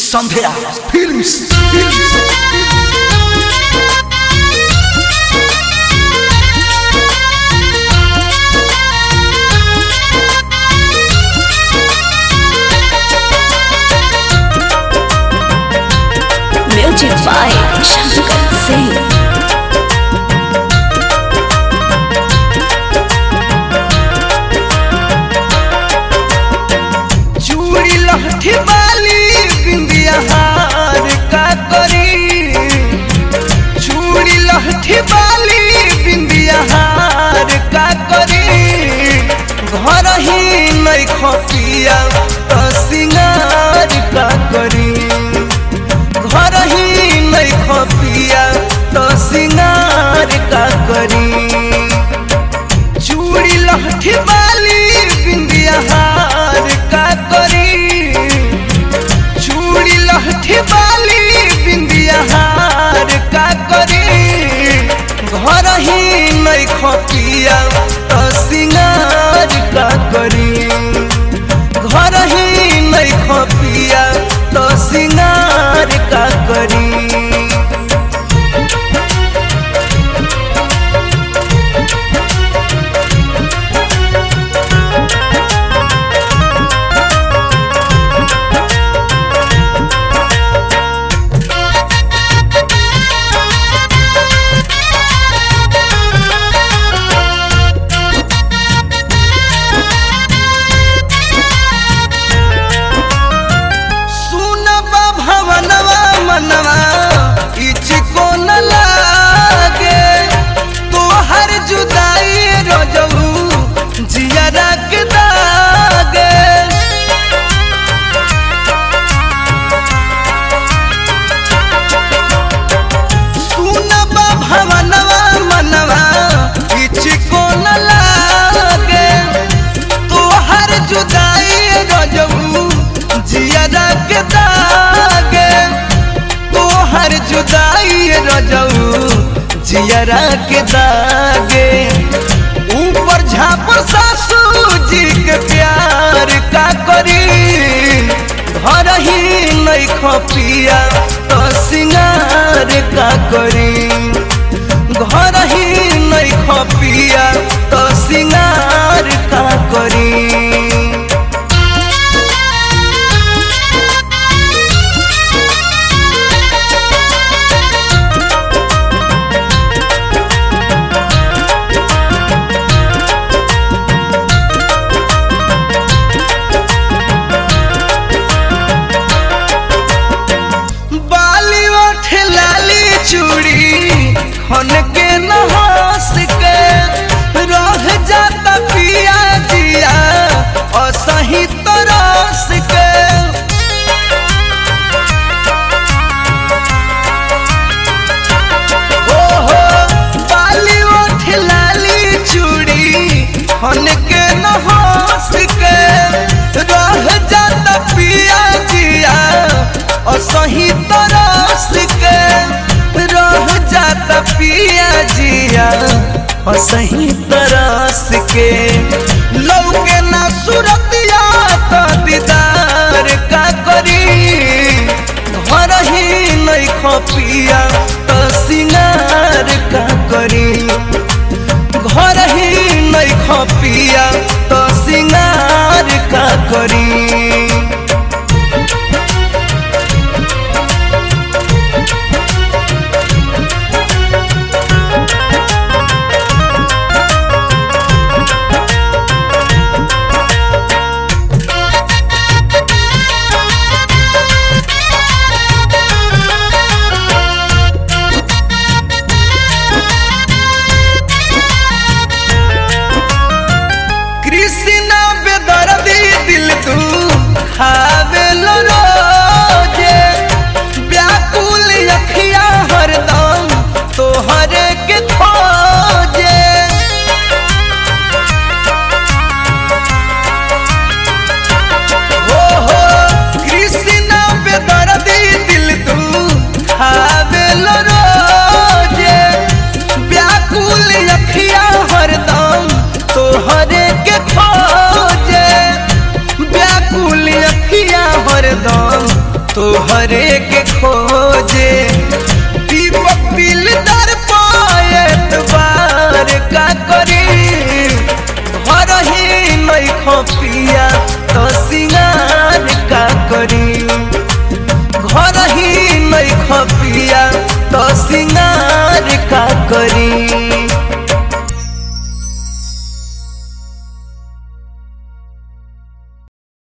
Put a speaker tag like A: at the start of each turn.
A: Sandhya films.
B: Music by Shankar Singh।
A: चूड़ी लहठी बाली बिंदिया हार का करी, चूड़ी लहठी बाली बिंदिया हार का करी, घर ही नहीं खपिया तो सिंगार का करी, घर ही नहीं खपिया तो सिंगार का करी। चूड़ी लहठी बाली बिंदिया हार का करी, चूड़ी लहठी बाली बिंदिया हार का करी, घर ही नहीं खपिया तो सिंगार का करी, घर ही नहीं खपिया तो सिंगार का करी। जियरा के दागे ऊपर झाप सासू जी के प्यार का करी, घर ही नहीं खपिया तो सिंगार का करी, घर ही नहीं खपिया तो सिंगार का करी। खन के न हंस के रह जाता पिया जिया असही तरस के, ओहो बाली ओठ लाली चूड़ी खन के न हंस के रह जाता पिया जिया असही तरस के, रह जाता पिया जिया सही तरस के। लौके ना सूरतिया तो दीदार का करी, घर ही नहीं खपिया तो सिंगार का करी, घर ही नहीं खपिया तो सिंगार का करी। तोहरे के खोजे